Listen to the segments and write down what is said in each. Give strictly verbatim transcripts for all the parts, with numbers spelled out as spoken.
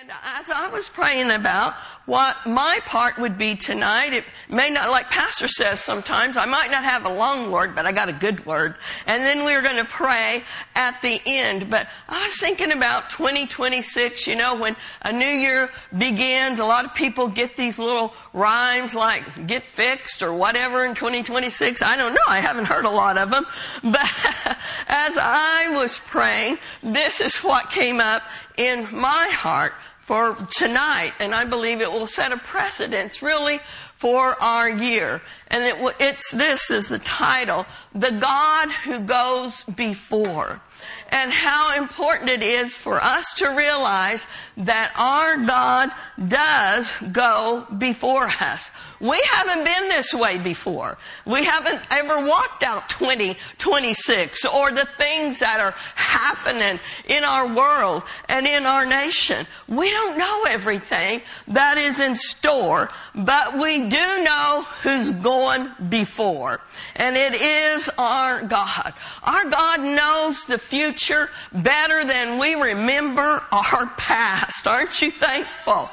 And as I was praying about what my part would be tonight, it may not, like Pastor says sometimes, I might not have a long word, but I got a good word. And then we were going to pray at the end. But I was thinking about twenty twenty-six, you know, when a new year begins, a lot of people get these little rhymes like get fixed or whatever in twenty twenty-six. I don't know. I haven't heard a lot of them. But as I was praying, this is what came up in my heart for tonight, and I believe it will set a precedence really for our year. And it, it's this is the title, The God Who Goes Before. And how important it is for us to realize that our God does go before us. We haven't been this way before. We haven't ever walked out twenty twenty-six or the things that are happening in our world and in our nation. We don't know everything that is in store, but we do know who's going before. And it is our God. Our God knows the future better than we remember our past. Aren't you thankful?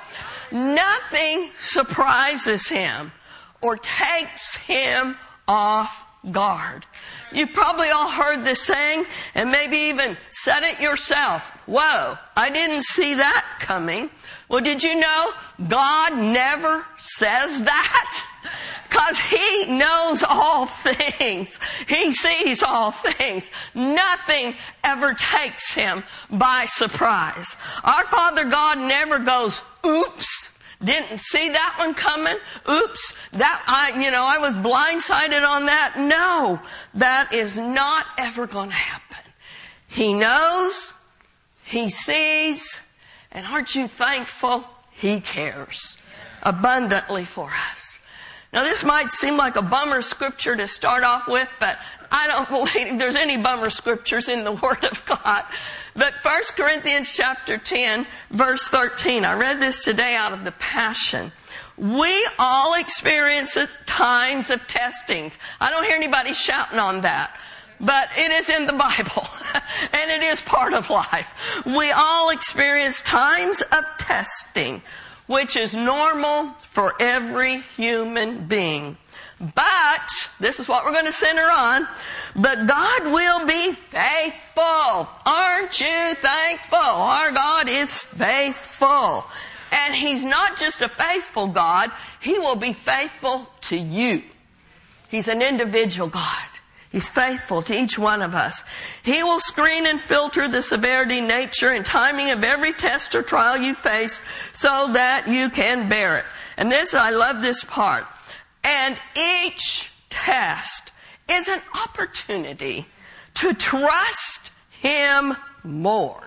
Nothing surprises him or takes him off guard. You've probably all heard this saying and maybe even said it yourself. Whoa, I didn't see that coming. Well, did you know God never says that? Because he knows all things. He sees all things. Nothing ever takes him by surprise. Our Father God never goes, oops, didn't see that one coming. Oops, that I, you know, I was blindsided on that. No, that is not ever going to happen. He knows, he sees, and aren't you thankful? He cares abundantly for us. Now, this might seem like a bummer scripture to start off with, but I don't believe there's any bummer scriptures in the Word of God. But First Corinthians chapter ten, verse thirteen, I read this today out of the Passion. We all experience times of testings. I don't hear anybody shouting on that. But it is in the Bible, and it is part of life. We all experience times of testing, which is normal for every human being. But, this is what we're going to center on, but God will be faithful. Aren't you thankful? Our God is faithful. And He's not just a faithful God, He will be faithful to you. He's an individual God. He's faithful to each one of us. He will screen and filter the severity, nature, and timing of every test or trial you face so that you can bear it. And this, I love this part. And each test is an opportunity to trust Him more.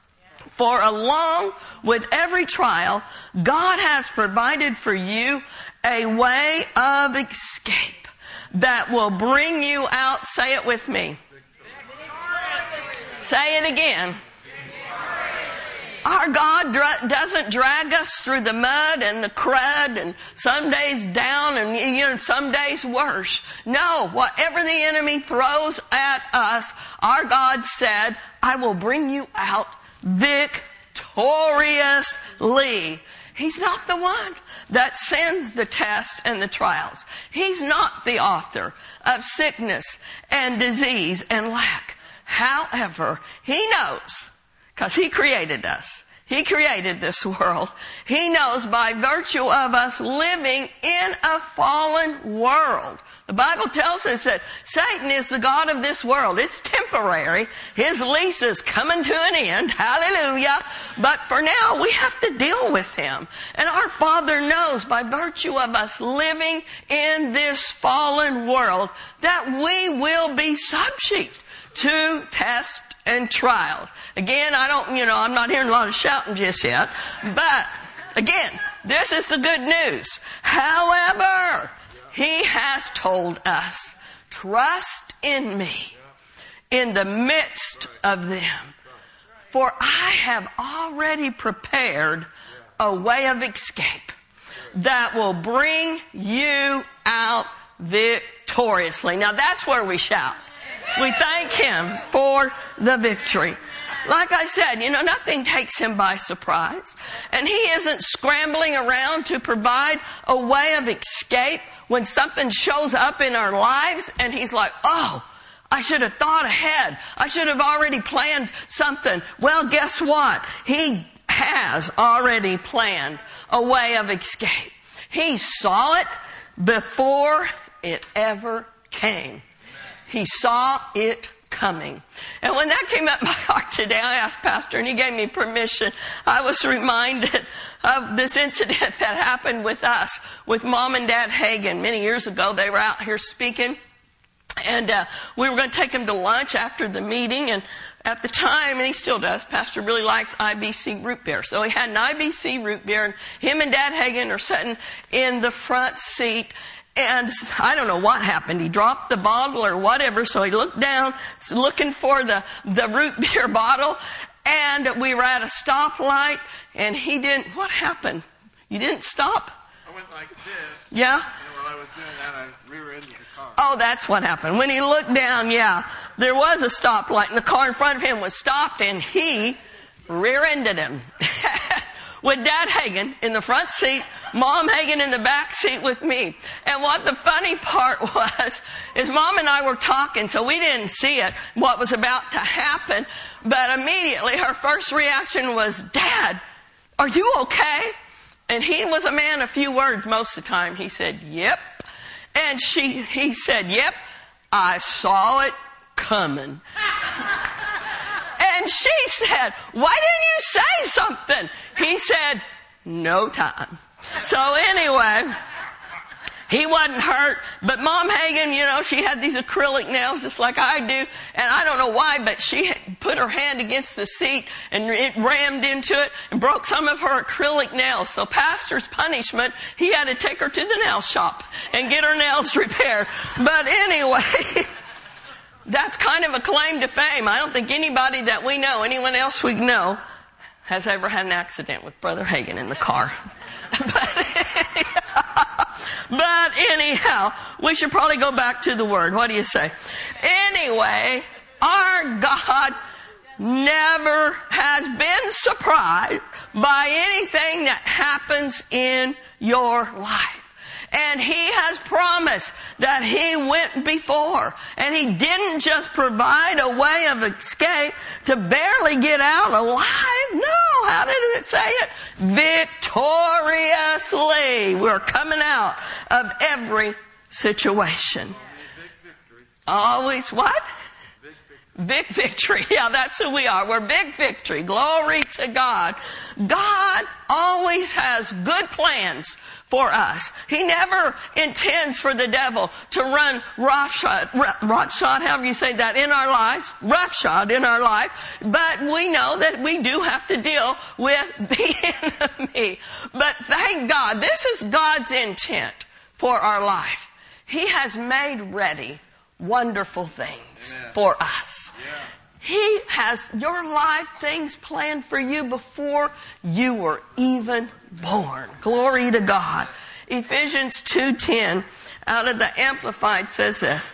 For along with every trial, God has provided for you a way of escape that will bring you out. Say it with me. Say it again. Our God dra- doesn't drag us through the mud and the crud and some days down and you know some days worse. No, whatever the enemy throws at us, our God said, I will bring you out victoriously. He's not the one that sends the tests and the trials. He's not the author of sickness and disease and lack. However, He knows, because He created us. He created this world. He knows by virtue of us living in a fallen world. The Bible tells us that Satan is the god of this world. It's temporary. His lease is coming to an end. Hallelujah. But for now, we have to deal with him. And our Father knows by virtue of us living in this fallen world that we will be subject to tests and trials. Again, I don't, you know, I'm not hearing a lot of shouting just yet. But again, this is the good news. However, He has told us, trust in me in the midst of them. For I have already prepared a way of escape that will bring you out victoriously. Now that's where we shout. We thank Him for the victory. like I said, you know, nothing takes him by surprise. And he isn't scrambling around to provide a way of escape when something shows up in our lives and he's like, oh, I should have thought ahead. I should have already planned something. Well, guess what? He has already planned a way of escape. He saw it before it ever came. He saw it coming. And when that came up in my heart today, I asked Pastor, and he gave me permission. I was reminded of this incident that happened with us, with Mom and Dad Hagin. Many years ago, they were out here speaking, and uh, we were going to take him to lunch after the meeting, and at the time, and he still does, Pastor really likes I B C root beer. So he had an I B C root beer, and him and Dad Hagin are sitting in the front seat. And I don't know what happened. He dropped the bottle or whatever, so he looked down, looking for the, the root beer bottle. And we were at a stoplight, and he didn't... What happened? You didn't stop? I went like this. Yeah? And while I was doing that, I rear-ended the car. Oh, that's what happened. When he looked down, yeah, there was a stoplight, and the car in front of him was stopped, and he rear-ended him. With Dad Hagin in the front seat, Mom Hagin in the back seat with me. And what the funny part was, is Mom and I were talking, so we didn't see it, what was about to happen. But immediately her first reaction was, Dad, are you okay? And he was a man of few words most of the time. He said, yep. And she, he said, yep, I saw it coming. And she said, why didn't you say something? He said, no time. So anyway, he wasn't hurt. But Mom Hagin, you know, she had these acrylic nails just like I do. And I don't know why, but she put her hand against the seat and it rammed into it and broke some of her acrylic nails. So Pastor's punishment, he had to take her to the nail shop and get her nails repaired. But anyway... That's kind of a claim to fame. I don't think anybody that we know, anyone else we know, has ever had an accident with Brother Hagin in the car. but, anyhow, but anyhow, we should probably go back to the Word. What do you say? Anyway, our God never has been surprised by anything that happens in your life. And He has promised that He went before. And He didn't just provide a way of escape to barely get out alive. No, how did it say it? Victoriously. We're coming out of every situation. Always what? Big victory. Yeah, that's who we are. We're big victory. Glory to God. God always has good plans for us. He never intends for the devil to run roughshod, roughshod, however you say that, in our lives, roughshod in our life. But we know that we do have to deal with the enemy. But thank God, this is God's intent for our life. He has made ready wonderful things Amen. For us. Yeah. He has your life things planned for you before you were even born. Glory to God. Ephesians two ten out of the Amplified says this.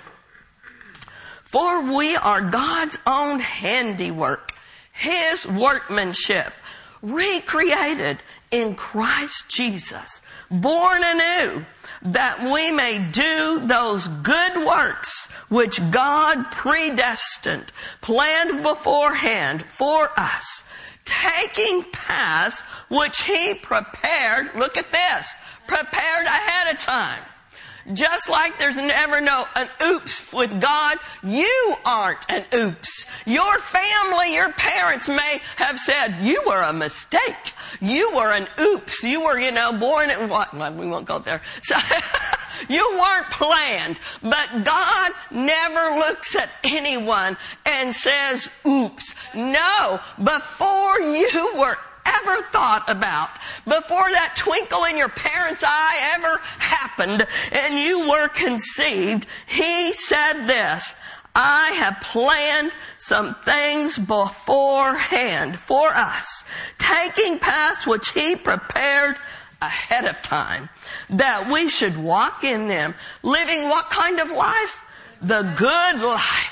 For we are God's own handiwork, His workmanship, recreated in Christ Jesus, born anew, that we may do those good works which God predestined, planned beforehand for us, taking paths which He prepared, look at this, prepared ahead of time. Just like there's never no an oops with God, you aren't an oops. Your family, your parents may have said, you were a mistake. You were an oops. You were, you know, born in what? Well, we won't go there. So you weren't planned. But God never looks at anyone and says, oops. No, before you were ever thought about, before that twinkle in your parents' eye ever happened and you were conceived, He said this, I have planned some things beforehand for us, taking paths which He prepared ahead of time, that we should walk in them, living what kind of life? The good life,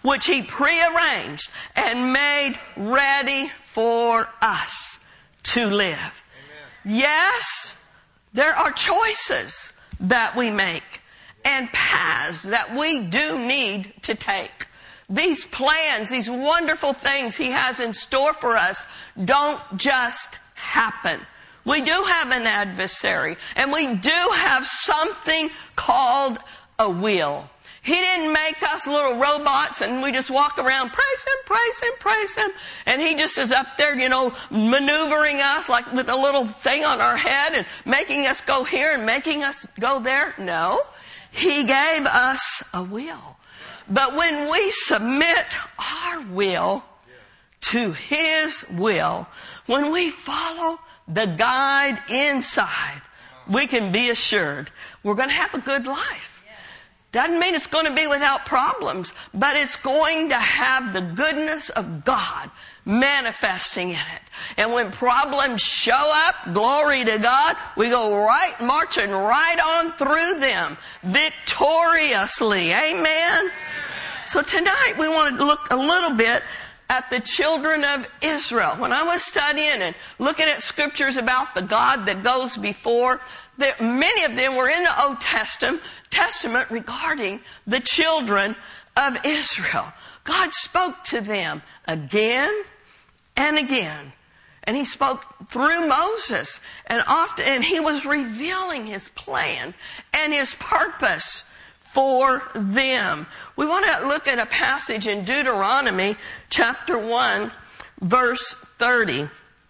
which he prearranged and made ready for us to live. Amen. Yes, there are choices that we make and paths that we do need to take. These plans, these wonderful things he has in store for us don't just happen. We do have an adversary, and we do have something called a will. He didn't make us little robots and we just walk around, praise him, praise him, praise him. And he just is up there, you know, maneuvering us like with a little thing on our head and making us go here and making us go there. No, he gave us a will. But when we submit our will to his will, when we follow the guide inside, we can be assured we're going to have a good life. Doesn't mean it's going to be without problems, but it's going to have the goodness of God manifesting in it. And when problems show up, glory to God, we go right, marching right on through them victoriously. Amen? So tonight we want to look a little bit at the children of Israel. When I was studying and looking at scriptures about the God that goes before, there, many of them were in the Old Testament, Testament regarding the children of Israel. God spoke to them again and again. And he spoke through Moses. And often, and he was revealing his plan and his purpose for them. We want to look at a passage in Deuteronomy chapter one, verse thirty.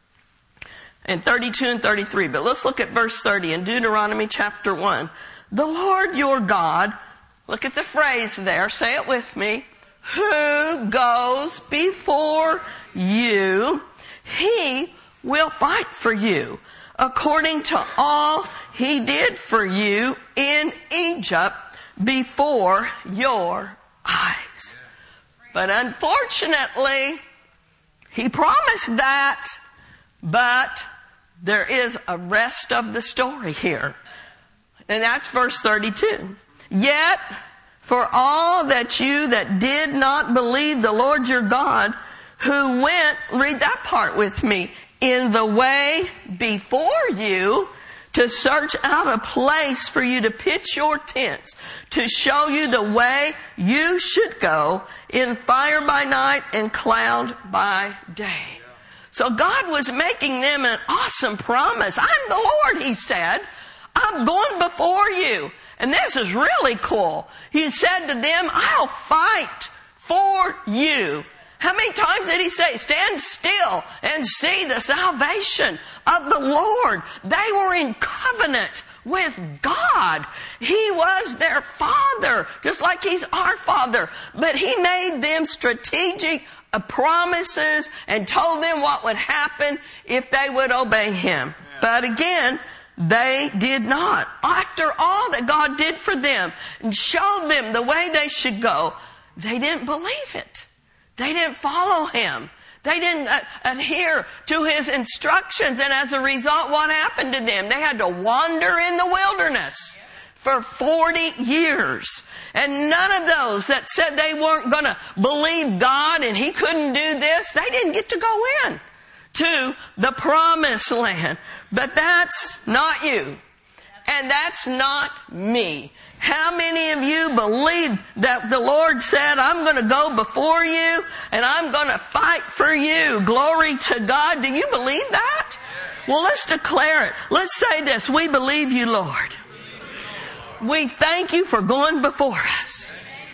And thirty-two and thirty-three. But let's look at verse thirty in Deuteronomy chapter one. The Lord your God, look at the phrase there, say it with me, who goes before you, he will fight for you, according to all he did for you in Egypt before your eyes. But unfortunately, he promised that, but there is a rest of the story here. And that's verse thirty-two. Yet, for all that you that did not believe the Lord your God, who went, read that part with me, in the way before you, to search out a place for you to pitch your tents, to show you the way you should go, in fire by night and cloud by day. So God was making them an awesome promise. I'm the Lord, he said. I'm going before you. And this is really cool. He said to them, I'll fight for you. How many times did he say, stand still and see the salvation of the Lord? They were in covenant with God. He was their father, just like he's our father. But he made them strategic promises and told them what would happen if they would obey him. But again, they did not. After all that God did for them and showed them the way they should go, they didn't believe it. They didn't follow him. They didn't uh, adhere to his instructions. And as a result, what happened to them? They had to wander in the wilderness for forty years. And none of those that said they weren't going to believe God and he couldn't do this, they didn't get to go in to the promised land. But that's not you. And that's not me. How many of you believe that the Lord said, I'm going to go before you and I'm going to fight for you? Glory to God. Do you believe that? Well, let's declare it. Let's say this. We believe you, Lord. We thank you for going before us.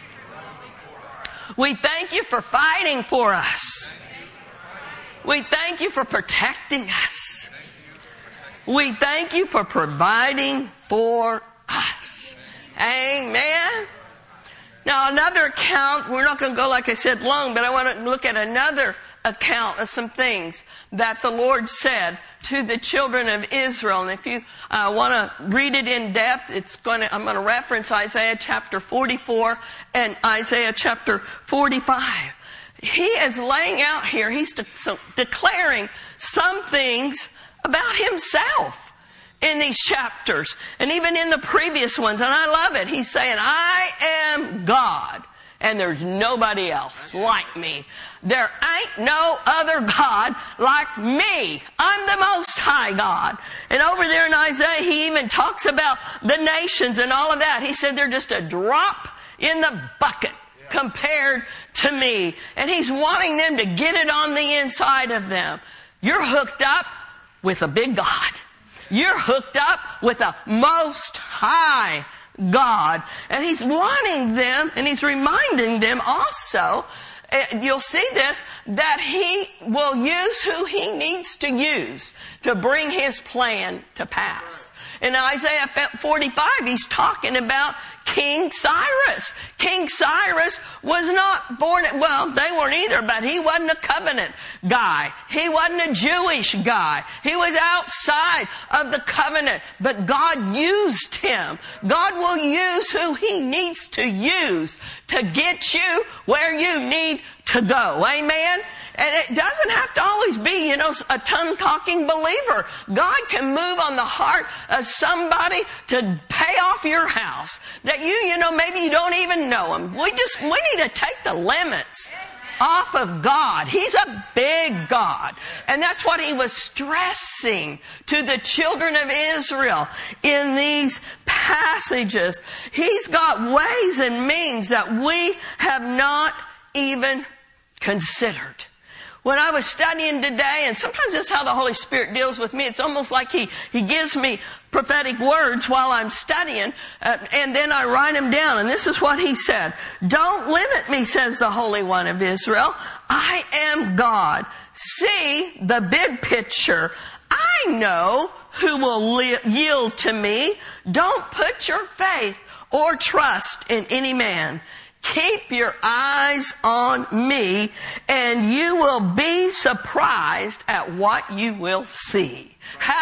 We thank you for fighting for us. We thank you for protecting us. We thank you for providing for us. Amen. Now another account, we're not going to go, like I said, long, but I want to look at another account of some things that the Lord said to the children of Israel. And if you uh, want to read it in depth, it's going to, I'm going to reference Isaiah chapter forty-four and Isaiah chapter forty-five. He is laying out here, he's de- so declaring some things about himself in these chapters and even in the previous ones. And I love it. He's saying, I am God and there's nobody else like me. There ain't no other God like me. I'm the Most High God. And over there in Isaiah, he even talks about the nations and all of that. He said they're just a drop in the bucket compared to me. And he's wanting them to get it on the inside of them. You're hooked up with a big God. You're hooked up with a Most High God. And he's wanting them, and he's reminding them also, you'll see this, that he will use who he needs to use to bring his plan to pass. In Isaiah forty-five, he's talking about King Cyrus. King Cyrus was not born, well, they weren't either, but he wasn't a covenant guy. He wasn't a Jewish guy. He was outside of the covenant, but God used him. God will use who he needs to use to get you where you need to go. Amen? And it doesn't have to always be, you know, a tongue-talking believer. God can move on the heart of somebody to pay off your house. That you, you know, maybe you don't even know him. We just, we need to take the limits off of God. He's a big God. And that's what he was stressing to the children of Israel in these passages. He's got ways and means that we have not even considered. When I was studying today, and sometimes that's how the Holy Spirit deals with me, it's almost like he, he gives me prophetic words while I'm studying, uh, and then I write them down. And this is what he said. Don't limit me, says the Holy One of Israel. I am God. See the big picture. I know who will li- yield to me. Don't put your faith or trust in any man. Keep your eyes on me, and you will be surprised at what you will see.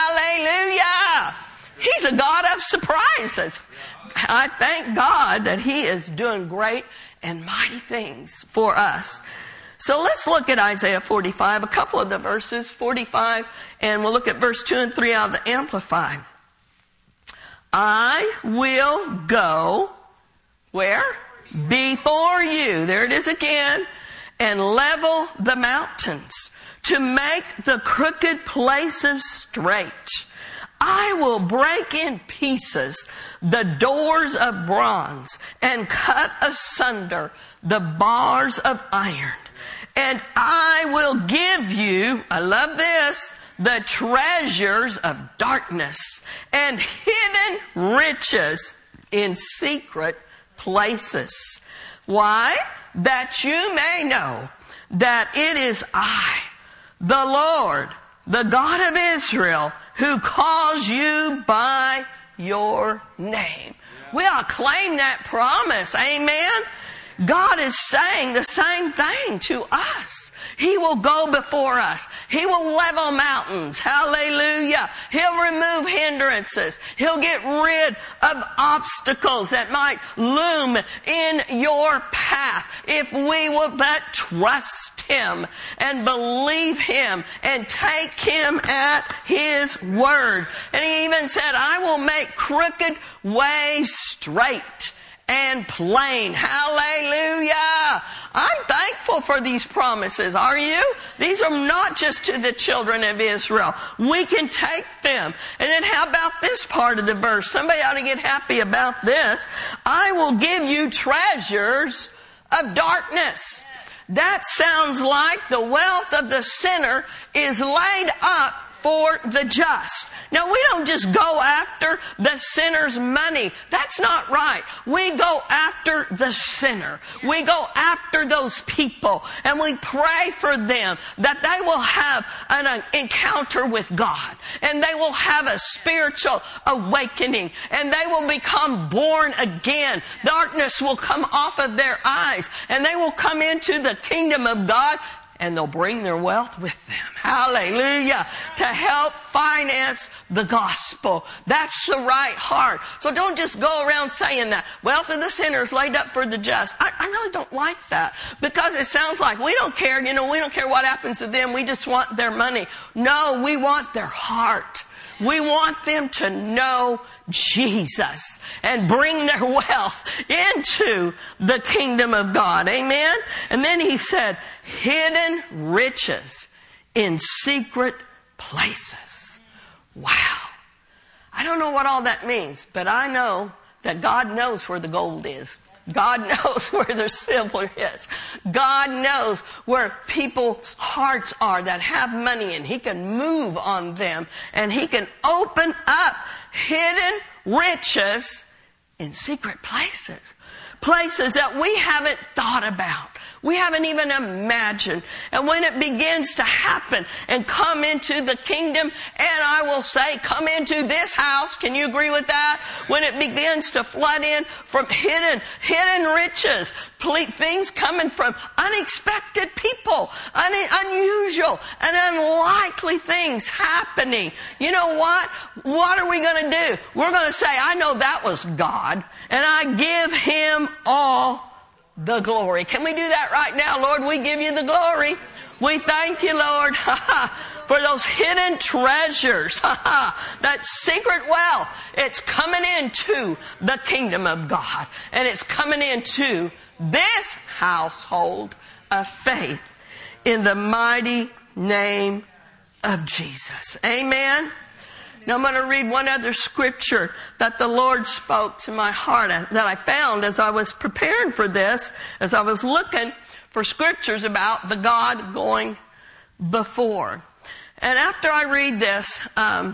Hallelujah! He's a God of surprises. I thank God that he is doing great and mighty things for us. So let's look at Isaiah forty-five, a couple of the verses, forty-five, and we'll look at verse two and three out of the Amplified. I will go, where? Before you, there it is again, and level the mountains to make the crooked places straight. I will break in pieces the doors of bronze and cut asunder the bars of iron. And I will give you, I love this, the treasures of darkness and hidden riches in secret places. Why? That you may know that it is I, the Lord, the God of Israel, who calls you by your name. We ought to claim that promise. Amen? God is saying the same thing to us. He will go before us. He will level mountains. Hallelujah. He'll remove hindrances. He'll get rid of obstacles that might loom in your path if we will but trust him and believe him and take him at his word. And he even said, I will make crooked ways straight and plain. Hallelujah. I'm thankful for these promises. Are you? These are not just to the children of Israel. We can take them. And then how about this part of the verse? Somebody ought to get happy about this. I will give you treasures of darkness. That sounds like the wealth of the sinner is laid up for the just. Now, we don't just go after the sinner's money. That's not right. We go after the sinner. We go after those people, and we pray for them that they will have an encounter with God, and they will have a spiritual awakening, and they will become born again. Darkness will come off of their eyes, and they will come into the kingdom of God, and they'll bring their wealth with them. Hallelujah. To help finance the gospel. That's the right heart. So don't just go around saying that. Wealth of the sinner is laid up for the just. I, I really don't like that. Because it sounds like we don't care, you know, we don't care what happens to them. We just want their money. No, we want their heart. We want them to know Jesus and bring their wealth into the kingdom of God. Amen? And then he said, hidden riches in secret places. Wow. I don't know what all that means, but I know that God knows where the gold is. God knows where their silver is. God knows where people's hearts are that have money, and he can move on them, and he can open up hidden riches in secret places. Places that we haven't thought about. We haven't even imagined. And when it begins to happen and come into the kingdom, and I will say, come into this house, can you agree with that? When it begins to flood in from hidden, hidden riches, things coming from unexpected people, un- unusual and unlikely things happening. You know what? What are we going to do? We're going to say, I know that was God, and I give him all the glory. Can we do that right now? Lord, we give you the glory. We thank you, Lord, for those hidden treasures, that secret wealth. It's coming into the kingdom of God, and it's coming into this household of faith in the mighty name of Jesus. Amen. Now I'm going to read one other scripture that the Lord spoke to my heart that I found as I was preparing for this, as I was looking for scriptures about the God going before. And after I read this, um,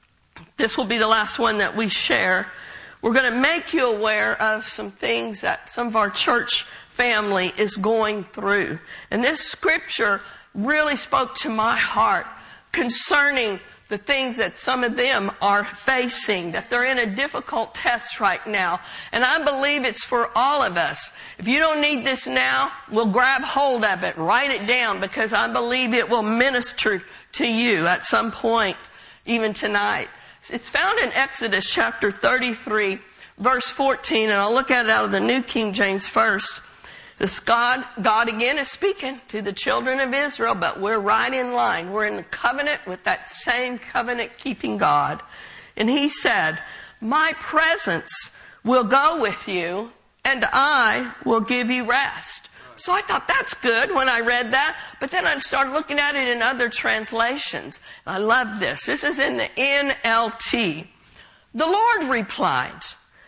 this will be the last one that we share. We're going to make you aware of some things that some of our church family is going through. And this scripture really spoke to my heart concerning the things that some of them are facing, that they're in a difficult test right now. And I believe it's for all of us. If you don't need this now, we'll grab hold of it, write it down, because I believe it will minister to you at some point, even tonight. It's found in Exodus chapter thirty-three, verse fourteen, and I'll look at it out of the New King James first. This God, God again is speaking to the children of Israel, but we're right in line. We're in the covenant with that same covenant-keeping God. And he said, my presence will go with you, and I will give you rest. So I thought that's good when I read that, but then I started looking at it in other translations. I love this. This is in the N L T. The Lord replied,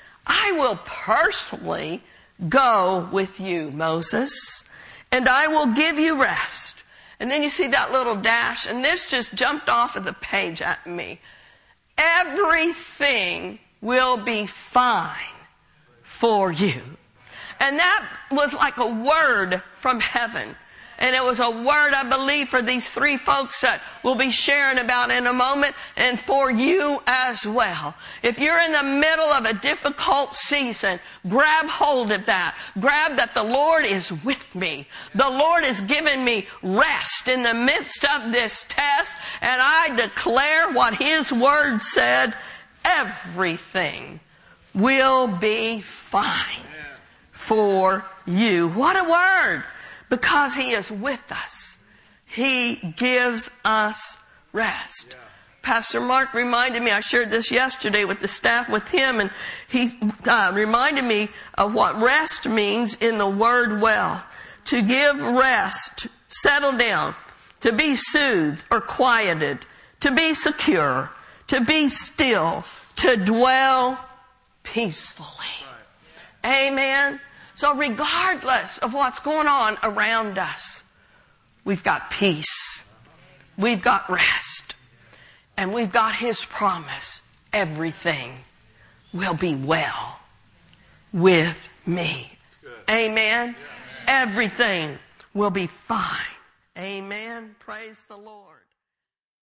I will personally go with you, Moses, and I will give you rest. And then you see that little dash, and this just jumped off of the page at me. Everything will be fine for you. And that was like a word from heaven. And it was a word, I believe, for these three folks that we'll be sharing about in a moment, and for you as well. If you're in the middle of a difficult season, grab hold of that. Grab that the Lord is with me. The Lord is giving me rest in the midst of this test, and I declare what his word said, everything will be fine for you. What a word! Because he is with us. He gives us rest. Yeah. Pastor Mark reminded me, I shared this yesterday with the staff with him, and he uh, reminded me of what rest means in the word well. To give rest, settle down, to be soothed or quieted, to be secure, to be still, to dwell peacefully. Right. Amen. So regardless of what's going on around us, we've got peace, we've got rest, and we've got his promise. Everything will be well with me. Amen. Everything will be fine. Amen. Praise the Lord.